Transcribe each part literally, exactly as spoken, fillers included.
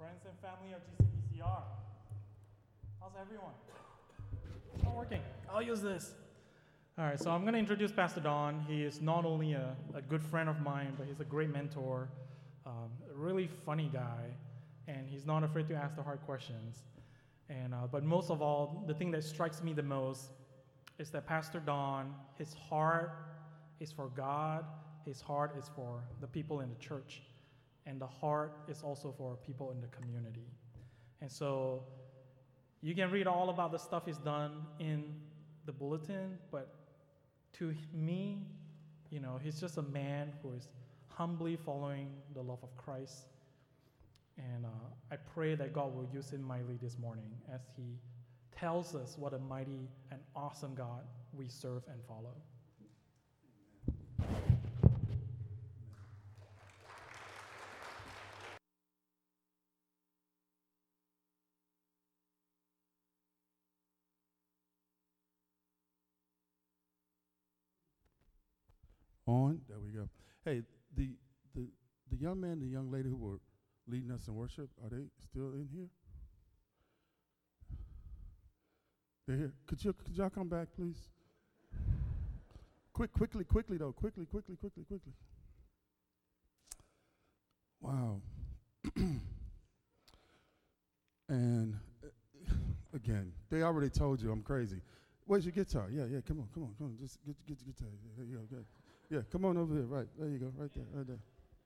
friends and family of G C B C R. How's everyone? It's not working. I'll use this. All right, so I'm going to introduce Pastor Don. He is not only a, a good friend of mine, but he's a great mentor, um, a really funny guy, and he's not afraid to ask the hard questions. And uh, but most of all, the thing that strikes me the most is that Pastor Don, his heart is for God, his heart is for the people in the church, and the heart is also for people in the community. And so you can read all about the stuff he's done in the bulletin, but to me, you know, he's just a man who is humbly following the love of Christ. And uh, I pray that God will use him mightily this morning as he tells us what a mighty and awesome God we serve and follow. On, there we go. Hey, the the the young man, the young lady who were leading us in worship, are they still in here? They're here. Could you could y'all come back, please? Quick, quickly, quickly though, quickly, quickly, quickly, quickly. Wow. And uh, again, they already told you I'm crazy. Where's your guitar? Yeah, yeah, come on, come on, come on. Just get get your guitar. Yeah, there you go. Good. Yeah, come on over here. Right, there you go. Right there, right there.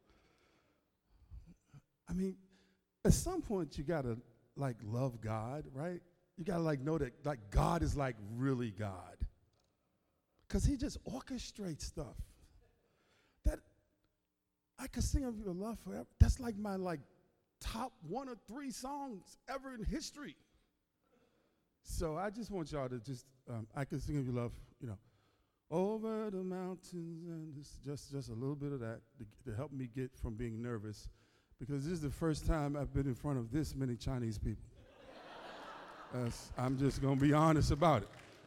I mean, at some point you gotta like love God, right? You gotta like know that like God is like really God, cause He just orchestrates stuff. That I could sing of your love forever. That's like my like top one or three songs ever in history. So I just want y'all to just um, I could sing of your love, you know, over the mountains, and just just, just a little bit of that to, to help me get from being nervous. Because this is the first time I've been in front of this many Chinese people. uh, I'm just going to be honest about it.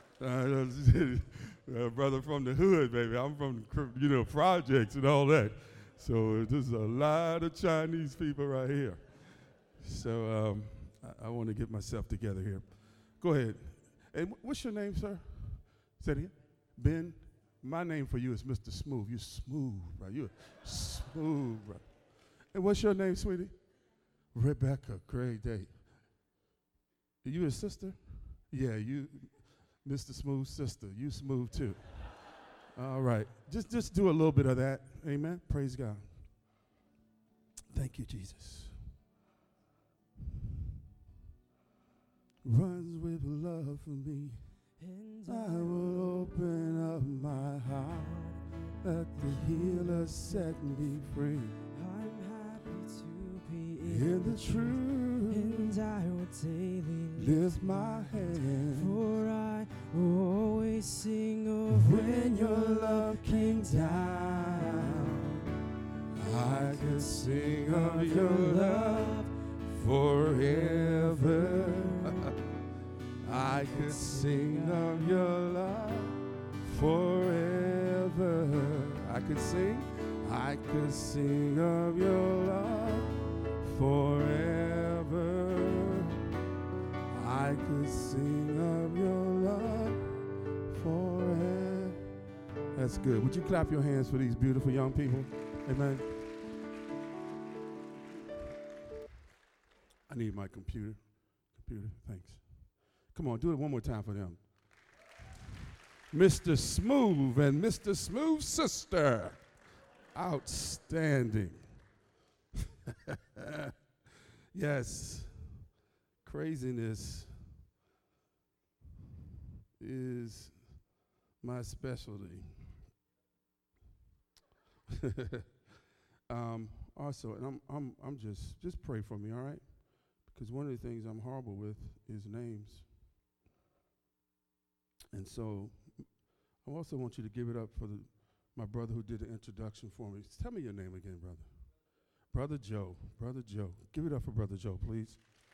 Uh, uh, brother from the hood, baby. I'm from the, you know, projects and all that. So there's a lot of Chinese people right here. So um, I, I want to get myself together here. Go ahead. And what's your name, sir? Say it again. Ben. My name for you is Mister Smooth. You're smooth, right? You're smooth, right? And what's your name, sweetie? Rebecca. Great day. Are you a sister? Yeah, you, Mister Smooth sister. You smooth too. All right. Just, just do a little bit of that. Amen. Praise God. Thank you, Jesus. Runs with love for me. And I will open up my heart. Let the healer set me free. In the truth, and I will daily lift my hand, for I will always sing of when your love came down. I could sing of your love forever. I could sing of your love forever. I could sing, I could sing of your love forever. I could sing of your love forever. That's good. Would you clap your hands for these beautiful young people? Amen. I need my computer. Computer, thanks. Come on, do it one more time for them. Mister Smooth and Mister Smooth Sister. Outstanding. Yes, craziness is my specialty. um, also, and I'm, I'm, I'm just, just pray for me, all right? Because one of the things I'm horrible with is names. And so I also want you to give it up for the, my brother who did the introduction for me. Tell me your name again, brother. Brother Joe. Brother Joe. Give it up for Brother Joe, please.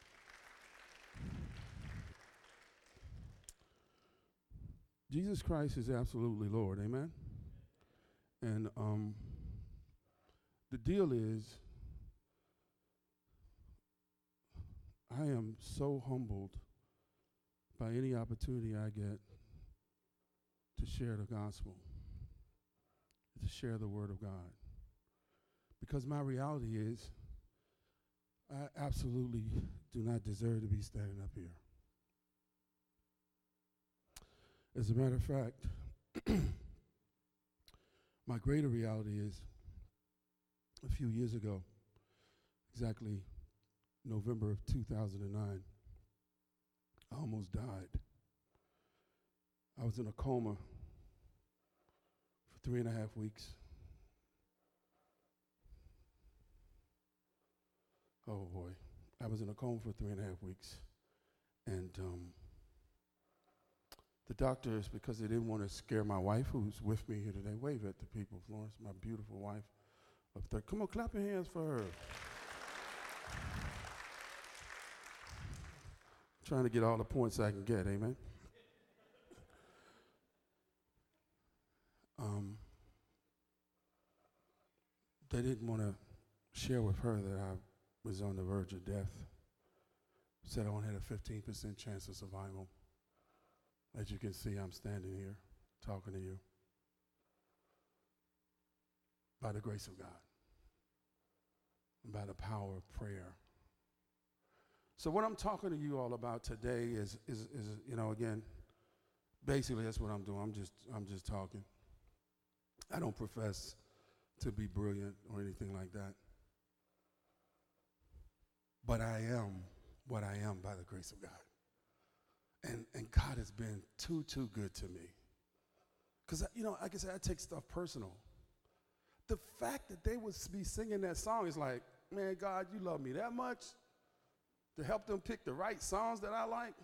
Jesus Christ is absolutely Lord, amen? And um, the deal is, I am so humbled by any opportunity I get to share the gospel, to share the word of God. Because my reality is, I absolutely do not deserve to be standing up here. As a matter of fact, my greater reality is a few years ago, exactly November of two thousand nine, I almost died. I was in a coma for three and a half weeks. Oh boy, I was in a coma for three and a half weeks. And um, the doctors, because they didn't want to scare my wife, who's with me here today, wave at the people, Florence, my beautiful wife up there. Come on, clap your hands for her. Trying to get all the points I can get, amen? Um, they didn't want to share with her that I was on the verge of death. Said I only had a fifteen percent chance of survival. As you can see, I'm standing here talking to you by the grace of God, and by the power of prayer. So what I'm talking to you all about today is, is, is, you know, again, basically that's what I'm doing. I'm just, I'm just talking. I don't profess to be brilliant or anything like that. But I am what I am by the grace of God. And, and God has been too, too good to me. Because, you know, like I said, I take stuff personal. The fact that they would be singing that song is like, man, God, you love me that much to help them pick the right songs that I like.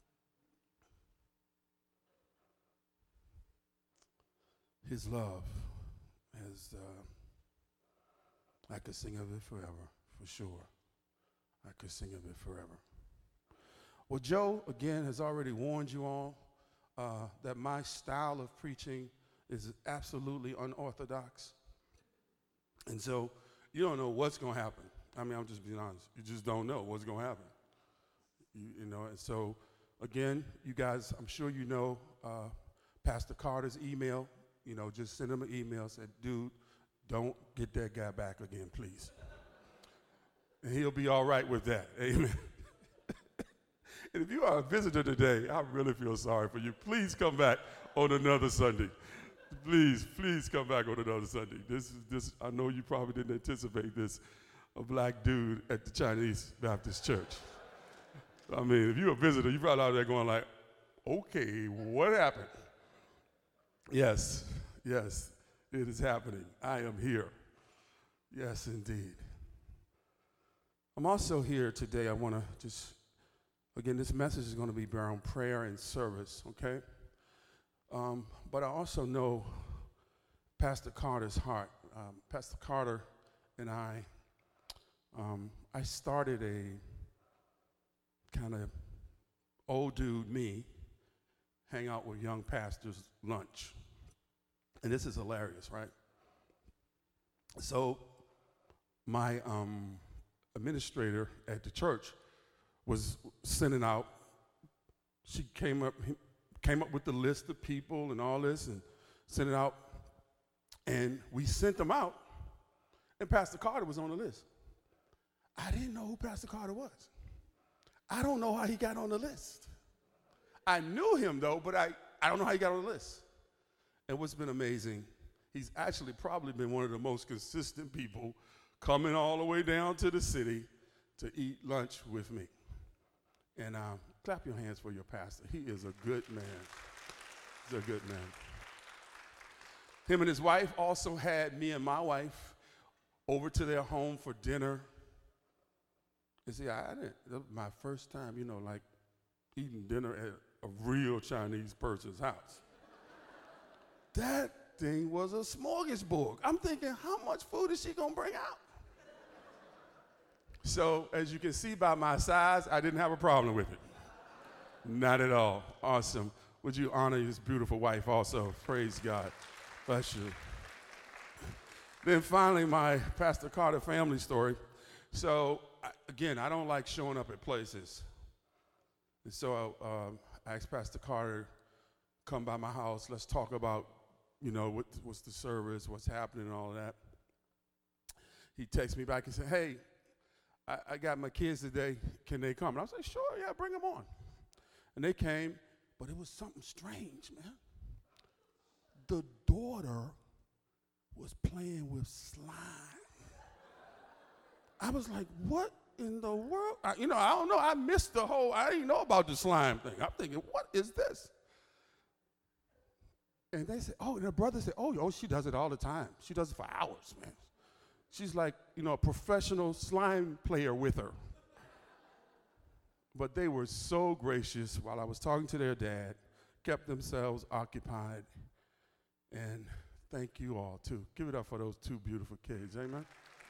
His love is, uh, I could sing of it forever, for sure. I could sing of it forever. Well, Joe, again, has already warned you all uh, that my style of preaching is absolutely unorthodox. And so you don't know what's going to happen. I mean, I'm just being honest. You just don't know what's going to happen. You, you know, and so, again, you guys, I'm sure you know uh, Pastor Carter's email. You know, just send him an email, say, dude, don't get that guy back again, please. And he'll be all right with that. Amen. And if you are a visitor today, I really feel sorry for you. Please come back on another Sunday. Please, please come back on another Sunday. This is this. I know you probably didn't anticipate this, a black dude at the Chinese Baptist Church. I mean, if you're a visitor, you're probably out there going like, okay, what happened? Yes, yes, it is happening. I am here. Yes, indeed. I'm also here today. I want to just, again, this message is going to be around prayer and service, okay? Um, but I also know Pastor Carter's heart. Um, Pastor Carter and I, um, I started a kind of old dude, me, hang out with young pastors lunch. And this is hilarious, right? So my um, administrator at the church was sending out, she came up, came up with the list of people and all this and sent it out. And we sent them out, and Pastor Carter was on the list. I didn't know who Pastor Carter was. I don't know how he got on the list. I knew him, though, but I, I don't know how he got on the list. And what's been amazing, he's actually probably been one of the most consistent people coming all the way down to the city to eat lunch with me. And um, clap your hands for your pastor. He is a good man. He's a good man. Him and his wife also had me and my wife over to their home for dinner. And see, I, I didn't, that was my first time, you know, like eating dinner at a real Chinese person's house. That thing was a smorgasbord. I'm thinking, how much food is she gonna bring out? So, as you can see by my size, I didn't have a problem with it. Not at all. Awesome. Would you honor his beautiful wife also? Praise God. Bless you. Then finally, my Pastor Carter family story. So, I, again, I don't like showing up at places. And so uh, I asked Pastor Carter, come by my house, let's talk about, you know, what, what's the service, what's happening and all of that. He texted me back and said, hey, I, I got my kids today, can they come? And I was like, sure, yeah, bring them on. And they came, but it was something strange, man. The daughter was playing with slime. I was like, what in the world? I, you know, I don't know. I missed the whole, I didn't know about the slime thing. I'm thinking, what is this? And they said, oh, and her brother said, oh, oh, she does it all the time. She does it for hours, man. She's like, you know, a professional slime player with her. But they were so gracious while I was talking to their dad, kept themselves occupied. And thank you all, too. Give it up for those two beautiful kids. Amen.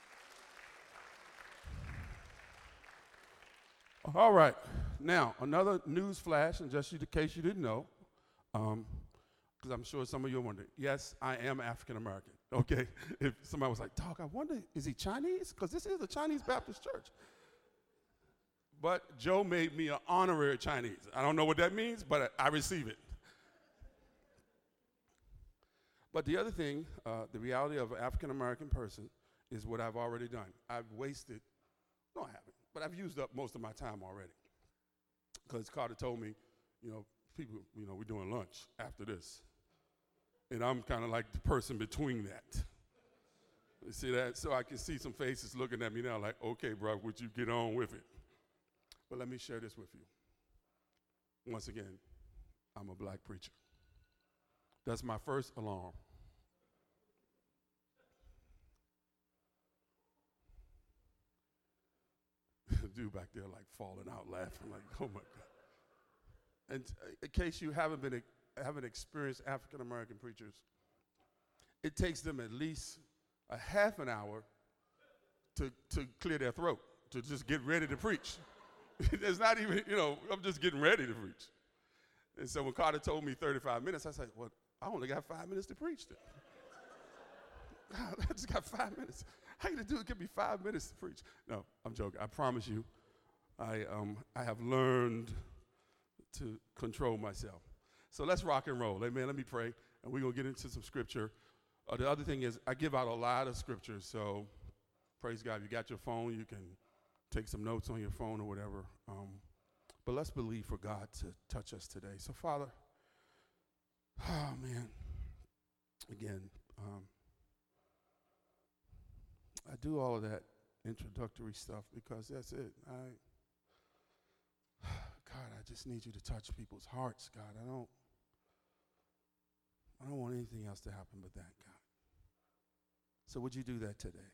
All right. Now, another news flash, and just in case you didn't know, because um, I'm sure some of you are wondering, yes, I am African American. Okay? If somebody was like, Dog, I wonder, is he Chinese? Because this is a Chinese Baptist church. But Joe made me an honorary Chinese. I don't know what that means, but I, I receive it. But the other thing, uh, the reality of an African American person is what I've already done. I've wasted, no, I haven't, but I've used up most of my time already. Because Carter told me, you know, people, you know, we're doing lunch after this. And I'm kind of like the person between that. You see that? So I can see some faces looking at me now like, okay, bro, would you get on with it? But let me share this with you. Once again, I'm a black preacher. That's my first alarm. Dude back there like falling out laughing like, oh my God. And uh, in case you haven't been, uh, haven't experienced African American preachers, it takes them at least a half an hour to, to clear their throat, to just get ready to preach. It's not even, you know, I'm just getting ready to preach. And so when Carter told me thirty-five minutes, I said, well, I only got five minutes to preach then. God, I just got five minutes. How you gonna do it? Give me five minutes to preach. No, I'm joking. I promise you, I, um, I have learned to control myself. So let's rock and roll. Amen. Let me pray, and we're going to get into some scripture. Uh, the other thing is I give out a lot of scriptures, so praise God. If you got your phone, you can take some notes on your phone or whatever. Um, but let's believe for God to touch us today. So, Father, oh, man, again, um, I do all of that introductory stuff because that's it. I, God, I just need you to touch people's hearts, God. I don't, I don't want anything else to happen but that, God. So would you do that today?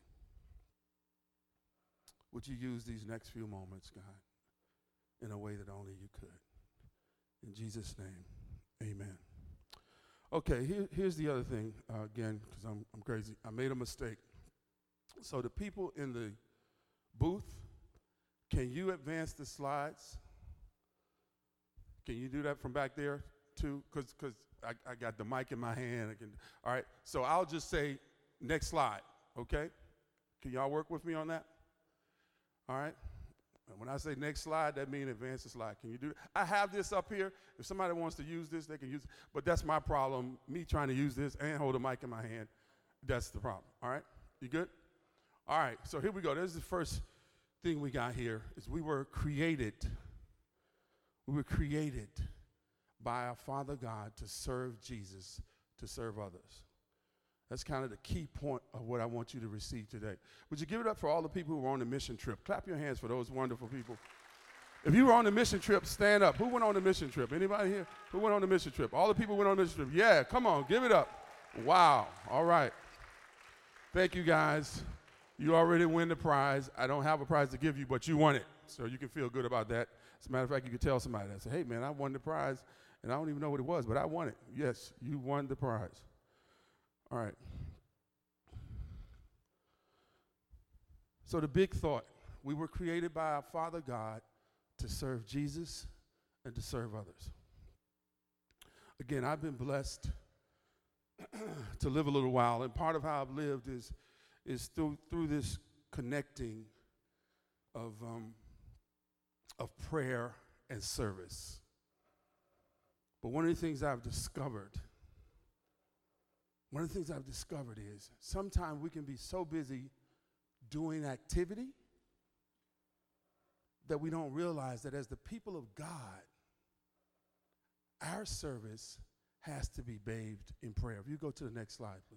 Would you use these next few moments, God, in a way that only you could? In Jesus' name, amen. Okay, here, here's the other thing, uh, again, because I'm, I'm crazy. I made a mistake. So the people in the booth, can you advance the slides? Can you do that from back there, too? Because because I, I got the mic in my hand. I can, all right, so I'll just say next slide, okay? Can y'all work with me on that? All right? And when I say next slide, that means advance the slide. Can you do that? I have this up here. If somebody wants to use this, they can use it. But that's my problem, me trying to use this and hold a mic in my hand. That's the problem, all right? You good? All right, so here we go. This is the first thing we got here, is we were created. We were created by our Father God to serve Jesus, to serve others. That's kind of the key point of what I want you to receive today. Would you give it up for all the people who were on the mission trip? Clap your hands for those wonderful people. If you were on the mission trip, stand up. Who went on the mission trip? Anybody here? Who went on the mission trip? All the people who went on the mission trip. Yeah, come on, give it up. Wow, all right. Thank you, guys. You already win the prize. I don't have a prize to give you, but you won it. So you can feel good about that. As a matter of fact, you can tell somebody that. Say, hey, man, I won the prize, and I don't even know what it was, but I won it. Yes, you won the prize. All right. So the big thought, we were created by our Father God to serve Jesus and to serve others. Again, I've been blessed to live a little while, and part of how I've lived is, is through, through this connecting of, um, of prayer and service. But one of the things I've discovered, one of the things I've discovered is sometimes we can be so busy doing activity that we don't realize that as the people of God, our service has to be bathed in prayer. If you go to the next slide, please.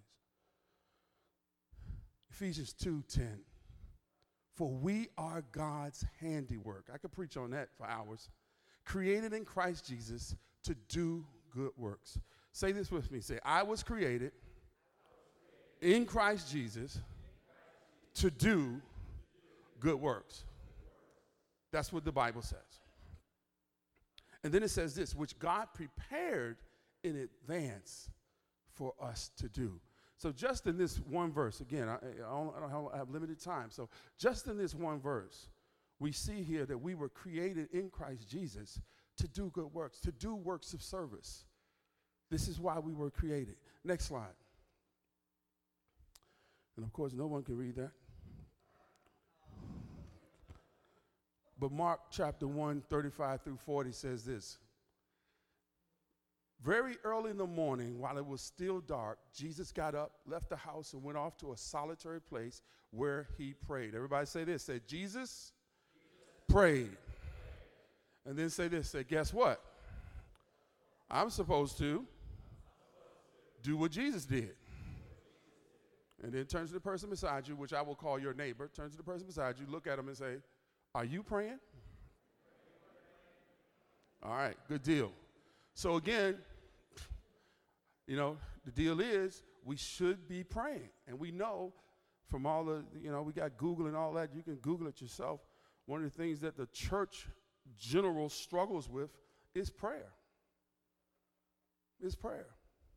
Ephesians two ten. For we are God's handiwork. I could preach on that for hours. Created in Christ Jesus to do good works. Say this with me. Say, I was created in Christ Jesus to do good works. That's what the Bible says. And then it says this, which God prepared in advance for us to do. So just in this one verse, again, I, I, don't, I, don't have, I have limited time. So just in this one verse, we see here that we were created in Christ Jesus to do good works, to do works of service. This is why we were created. Next slide. And of course, no one can read that. But Mark chapter one, thirty-five through forty says this. Very early in the morning, while it was still dark, Jesus got up, left the house, and went off to a solitary place where he prayed. Everybody say this. Say, Jesus, Jesus. prayed. And then say this. Say, guess what? I'm supposed to do what Jesus did. And then turn to the person beside you, which I will call your neighbor. Turn to the person beside you, look at him and say, are you praying? All right, good deal. So again, you know, the deal is we should be praying. And we know from all the, you know, we got Google and all that. You can Google it yourself. One of the things that the church general struggles with is prayer. Is prayer.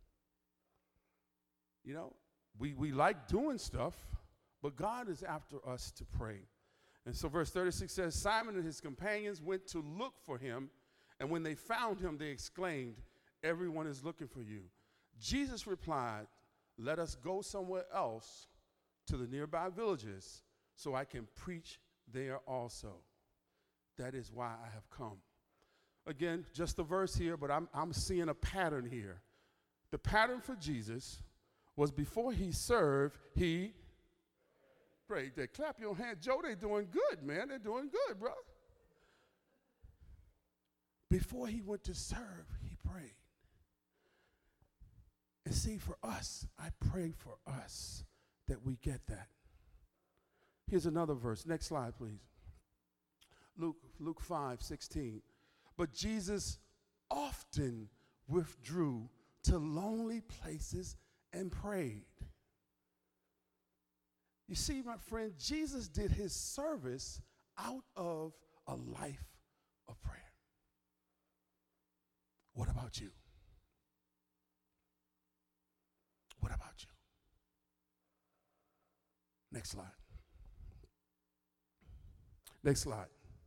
You know, we, we like doing stuff, but God is after us to pray. And so verse thirty-six says, Simon and his companions went to look for him, and when they found him, they exclaimed, everyone is looking for you. Jesus replied, let us go somewhere else to the nearby villages so I can preach there also. That is why I have come. Again, just a verse here, but I'm, I'm seeing a pattern here. The pattern for Jesus was before he served, he prayed. They clap your hand. Joe, they're doing good, man. They're doing good, bro. Before he went to serve, he prayed. And see, for us, I pray for us that we get that. Here's another verse. Next slide, please. Luke, Luke five sixteen. But Jesus often withdrew to lonely places and prayed. You see, my friend, Jesus did his service out of a life of prayer. What about you? What about you? Next slide. Next slide.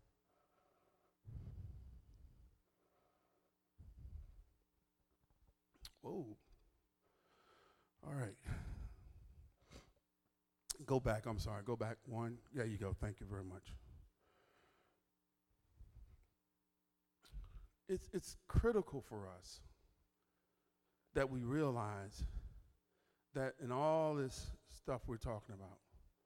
Whoa. All right. Go back. I'm sorry. Go back one. There you go. Thank you very much. It's, it's critical for us that we realize that in all this stuff we're talking about,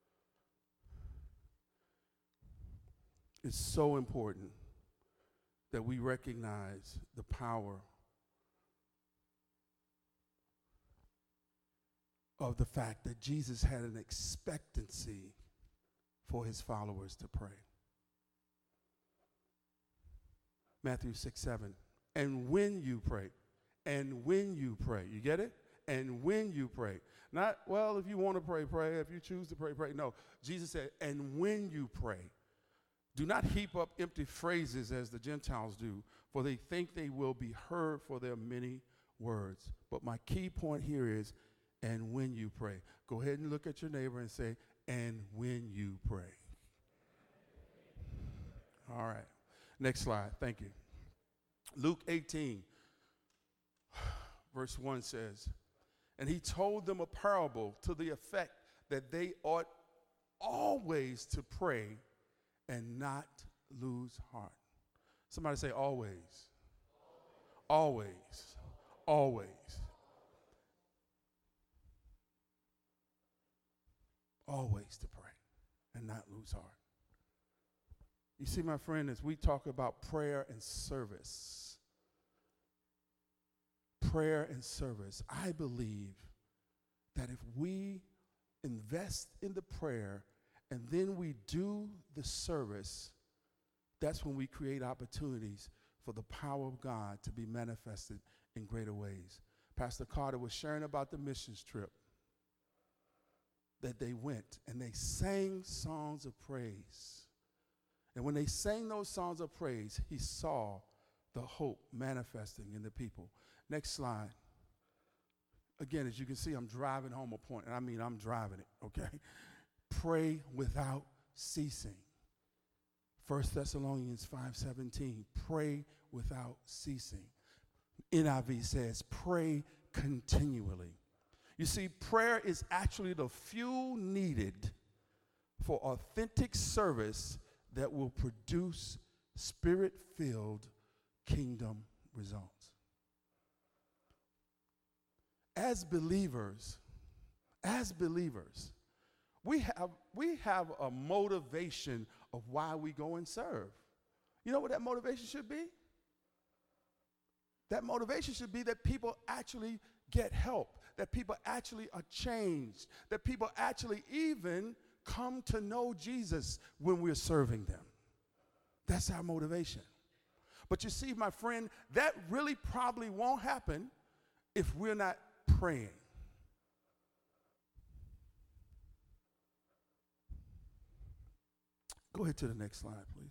it's so important that we recognize the power of the fact that Jesus had an expectancy for his followers to pray. Matthew six, seven. And when you pray, and when you pray, you get it? And when you pray. Not, well, if you want to pray, pray. If you choose to pray, pray. No, Jesus said, and when you pray, do not heap up empty phrases as the Gentiles do, for they think they will be heard for their many words. But my key point here is, and when you pray. Go ahead and look at your neighbor and say, and when you pray. All right. Next slide. Thank you. Luke eighteen, verse one says, and he told them a parable to the effect that they ought always to pray and not lose heart. Somebody say always. Always. Always. Always to pray and not lose heart. You see, my friend, as we talk about prayer and service, prayer and service, I believe that if we invest in the prayer and then we do the service, that's when we create opportunities for the power of God to be manifested in greater ways. Pastor Carter was sharing about the missions trip that they went, and they sang songs of praise. And when they sang those songs of praise, he saw the hope manifesting in the people. Next slide. Again, as you can see, I'm driving home a point, and I mean I'm driving it, okay? Pray without ceasing. First Thessalonians five seventeen, pray without ceasing. N I V says, pray continually. You see, prayer is actually the fuel needed for authentic service that will produce spirit-filled kingdom results. As believers, as believers, we have, we have a motivation of why we go and serve. You know what that motivation should be? That motivation should be that people actually get help, that people actually are changed, that people actually even come to know Jesus when we're serving them. That's our motivation. But you see, my friend, that really probably won't happen if we're not praying. Go ahead to the next slide, please.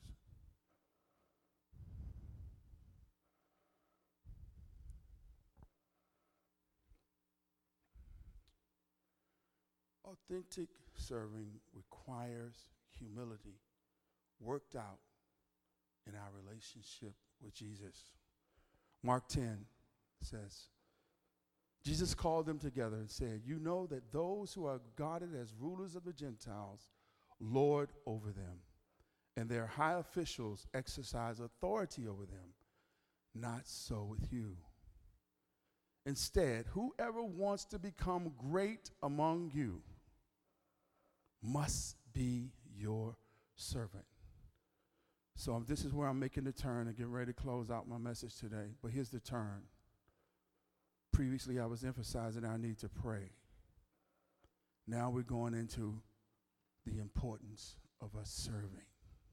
Authentic serving requires humility worked out in our relationship with Jesus. Mark ten says, Jesus called them together and said, you know that those who are regarded as rulers of the Gentiles lord over them, and their high officials exercise authority over them. Not so with you. Instead, whoever wants to become great among you must be your servant. So um, this is where I'm making the turn and getting ready to close out my message today. But here's the turn. Previously, I was emphasizing our need to pray. Now we're going into the importance of us serving.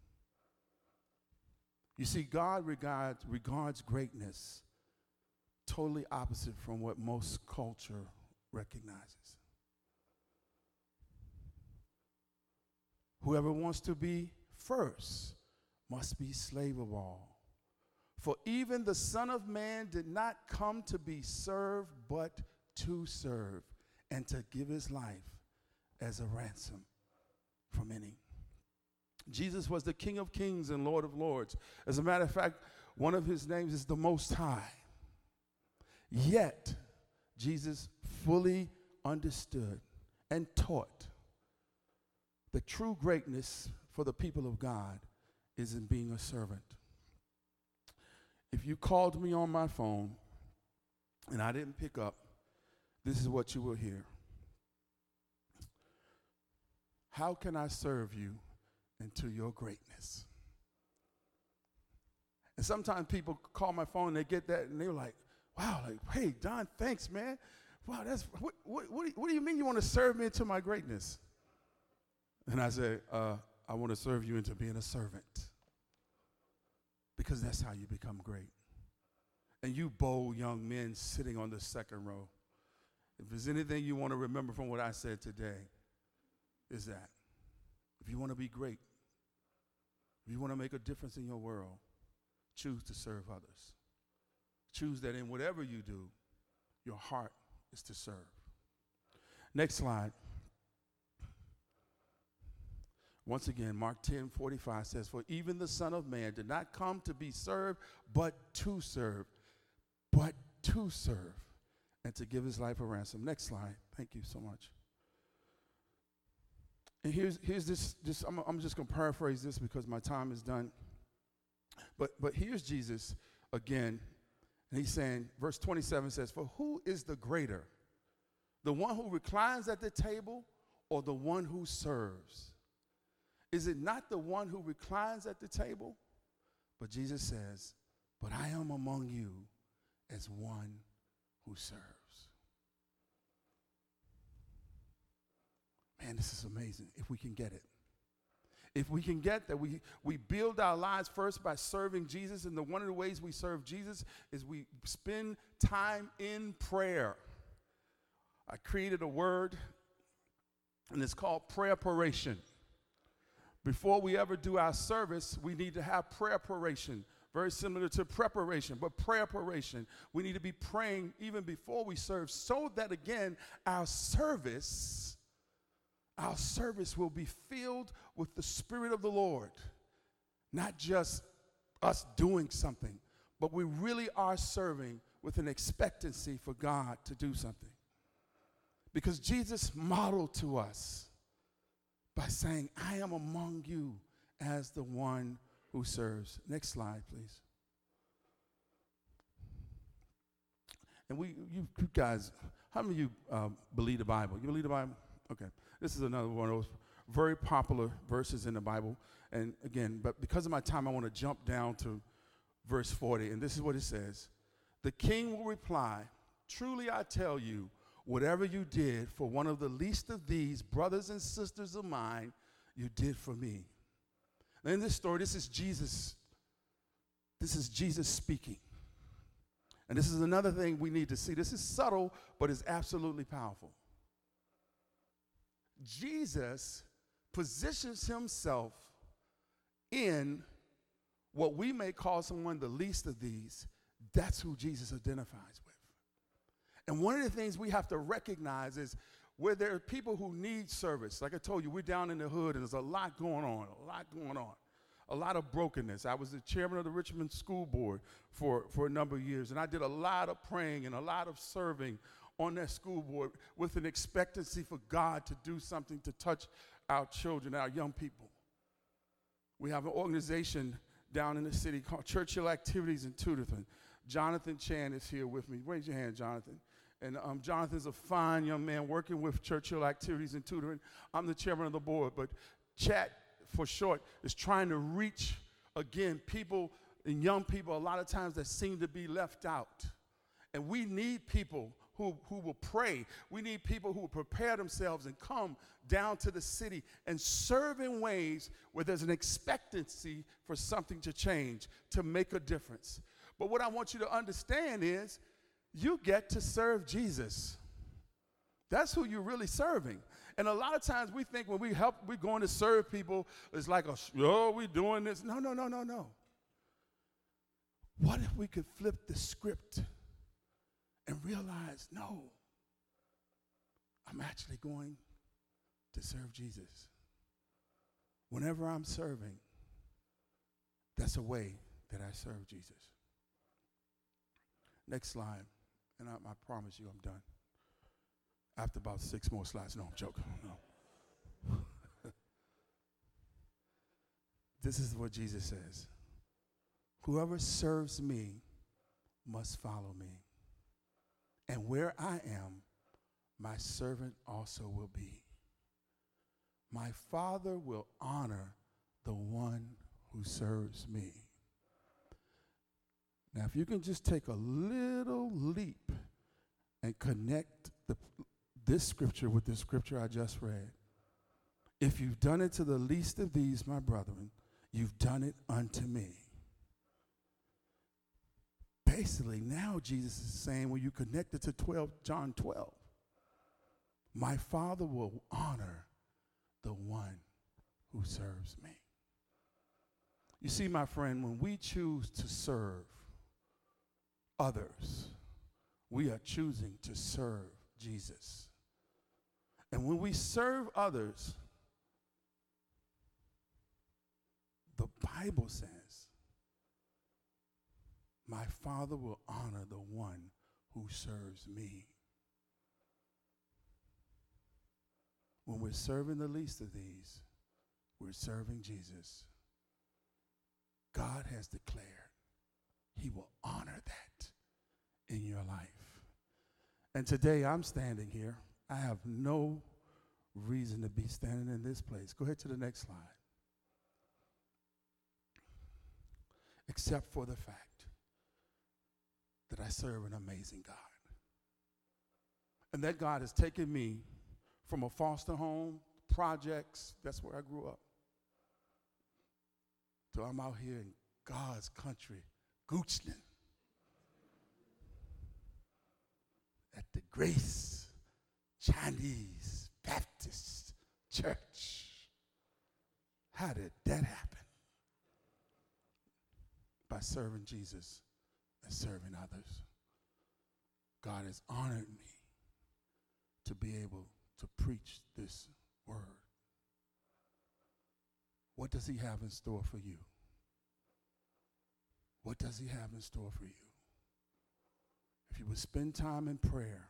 You see, God regards, regards greatness totally opposite from what most culture recognizes. Whoever wants to be first must be slave of all. For even the Son of Man did not come to be served, but to serve, and to give his life as a ransom for many. Jesus was the King of Kings and Lord of Lords. As a matter of fact, one of his names is the Most High. Yet, Jesus fully understood and taught the true greatness for the people of God is in being a servant. If you called me on my phone and I didn't pick up, this is what you will hear. How can I serve you into your greatness? And sometimes people call my phone and they get that and they're like, wow, like, hey, Don, thanks, man. Wow, that's, what, what, what, do you, what do you mean you want to serve me into my greatness? And I say, uh, I want to serve you into being a servant. Because that's how you become great. And you bold young men sitting on the second row, if there's anything you want to remember from what I said today, is that if you want to be great, if you want to make a difference in your world, choose to serve others. Choose that in whatever you do, your heart is to serve. Next slide. Once again, Mark ten forty-five says, for even the Son of Man did not come to be served, but to serve, but to serve, and to give his life a ransom. Next slide. Thank you so much. And here's here's this. Just I'm I'm just gonna paraphrase this because my time is done. But but here's Jesus again, and he's saying, verse twenty-seven says, "For who is the greater, the one who reclines at the table, or the one who serves? Is it not the one who reclines at the table?" But Jesus says, "But I am among you as one who serves." Man, this is amazing if we can get it. If we can get that we, we build our lives first by serving Jesus, and the, one of the ways we serve Jesus is we spend time in prayer. I created a word, and it's called preparation. Before we ever do our service, we need to have preparation, very similar to preparation, but preparation. We need to be praying even before we serve so that, again, our service, our service will be filled with the Spirit of the Lord. Not just us doing something, but we really are serving with an expectancy for God to do something. Because Jesus modeled to us by saying, "I am among you as the one who serves." Next slide, please. And we, you, you guys, how many of you uh, believe the Bible? You believe the Bible? Okay. This is another one of those very popular verses in the Bible. And again, but because of my time, I want to jump down to verse forty. And this is what it says. "The king will reply, 'Truly I tell you, whatever you did for one of the least of these brothers and sisters of mine, you did for me.'" Now in this story, this is Jesus. This is Jesus speaking. And this is another thing we need to see. This is subtle, but it's absolutely powerful. Jesus positions himself in what we may call someone the least of these. That's who Jesus identifies with. And one of the things we have to recognize is where there are people who need service. Like I told you, we're down in the hood, and there's a lot going on, a lot going on, a lot of brokenness. I was the chairman of the Richmond School Board for, for a number of years, and I did a lot of praying and a lot of serving on that school board with an expectancy for God to do something to touch our children, our young people. We have an organization down in the city called Churchill Activities in Tutorton. Jonathan Chan is here with me. Raise your hand, Jonathan. And um, Jonathan's a fine young man working with Churchill Activities in Tutorton. I'm the chairman of the board, but CHAT, for short, is trying to reach, again, people and young people a lot of times that seem to be left out. And we need people who, who will pray. We need people who will prepare themselves and come down to the city and serve in ways where there's an expectancy for something to change, to make a difference. But what I want you to understand is you get to serve Jesus. That's who you're really serving. And a lot of times we think when we help, we're going to serve people, it's like, a, oh, we're doing this. No, no, no, no, no. What if we could flip the script and realize, no, I'm actually going to serve Jesus. Whenever I'm serving, that's a way that I serve Jesus. Next slide, and I, I promise you I'm done. After about six more slides. No, I'm joking. No. This is what Jesus says. "Whoever serves me must follow me. And where I am, my servant also will be. My Father will honor the one who serves me." Now, if you can just take a little leap and connect the, this scripture with the scripture I just read. "If you've done it to the least of these, my brethren, you've done it unto me." Basically, now Jesus is saying, when you connect it to twelve, John twelve, my Father will honor the one who serves me. You see, my friend, when we choose to serve others, we are choosing to serve Jesus. And when we serve others, the Bible says, my Father will honor the one who serves me. when we're serving the least of these, we're serving Jesus. God has declared he will honor that in your life. And today I'm standing here. I have no reason to be standing in this place. Go ahead to the next slide. Except for the fact that I serve an amazing God. And that God has taken me from a foster home, projects, that's where I grew up, to I'm out here in God's country, Goochland, at the Grace Chinese Baptist Church. How did that happen? By serving Jesus and serving others. God has honored me to be able to preach this word. What does he have in store for you? What does he have in store for you? If you would spend time in prayer,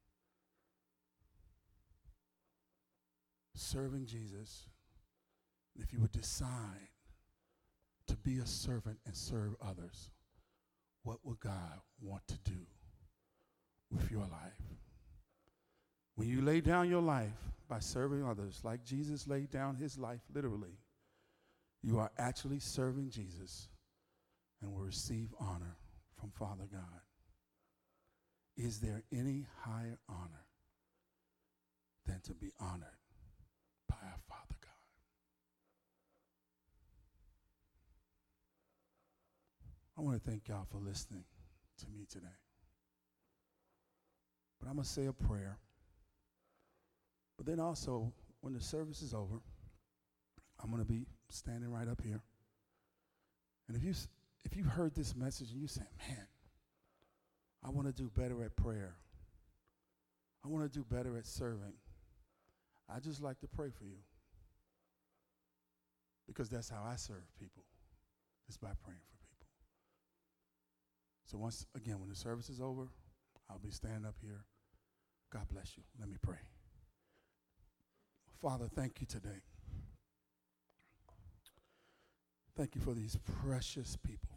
serving Jesus, and if you would decide to be a servant and serve others, what would God want to do with your life? When you lay down your life by serving others, like Jesus laid down his life literally, you are actually serving Jesus and will receive honor from Father God. Is there any higher honor than to be honored by our Father God? I want to thank y'all for listening to me today. But I'm going to say a prayer. But then also, when the service is over, I'm going to be standing right up here. And if you if you heard this message and you say, man, I want to do better at prayer. I want to do better at serving. I just like to pray for you. Because that's how I serve people, is by praying for people. So once again, when the service is over, I'll be standing up here. God bless you. Let me pray. Father, thank you today. Thank you for these precious people.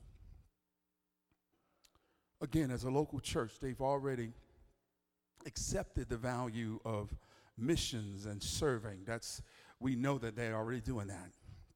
Again, as a local church, they've already accepted the value of missions and serving. That's, we know that they're already doing that.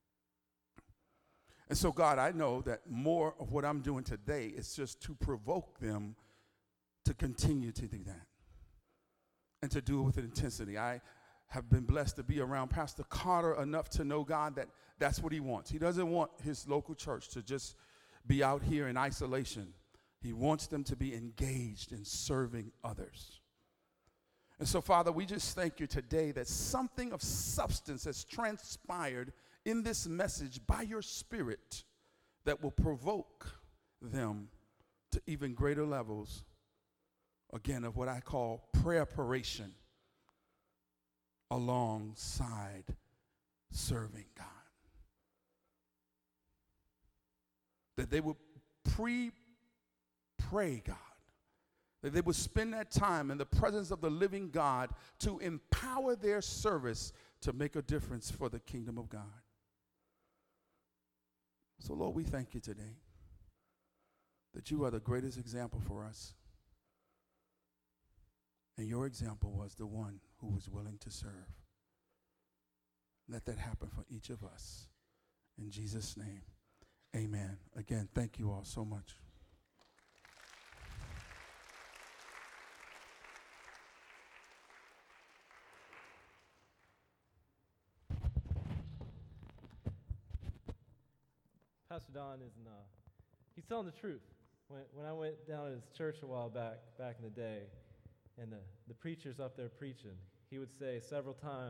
And so, God, I know that more of what I'm doing today is just to provoke them to continue to do that and to do it with intensity. I have been blessed to be around Pastor Carter enough to know, God, that that's what he wants. He doesn't want his local church to just be out here in isolation. He wants them to be engaged in serving others. And so, Father, we just thank you today that something of substance has transpired in this message by your Spirit that will provoke them to even greater levels, again, of what I call preparation alongside serving God. That they would pre-pray God. That they would spend that time in the presence of the living God to empower their service to make a difference for the kingdom of God. So, Lord, we thank you today that you are the greatest example for us. And your example was the one who was willing to serve. Let that happen for each of us. In Jesus' name, amen. Again, thank you all so much. Pastor Don isn't, uh, he's telling the truth. When, when I went down to his church a while back, back in the day, and the, the preacher's up there preaching, he would say several times,